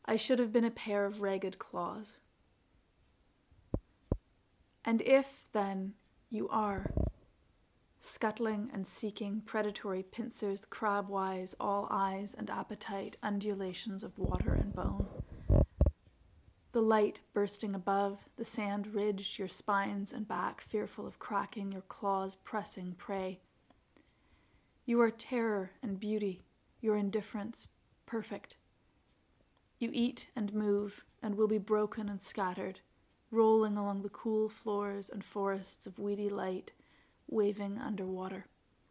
I should have been a pair of ragged claws. And if, then, you are, scuttling and seeking predatory pincers, crab-wise, all eyes and appetite, undulations of water and bone, the light bursting above, the sand ridged your spines and back, fearful of cracking, your claws pressing prey. You are terror and beauty, your indifference perfect. You eat and move, and will be broken and scattered, rolling along the cool floors and forests of weedy light, waving under water.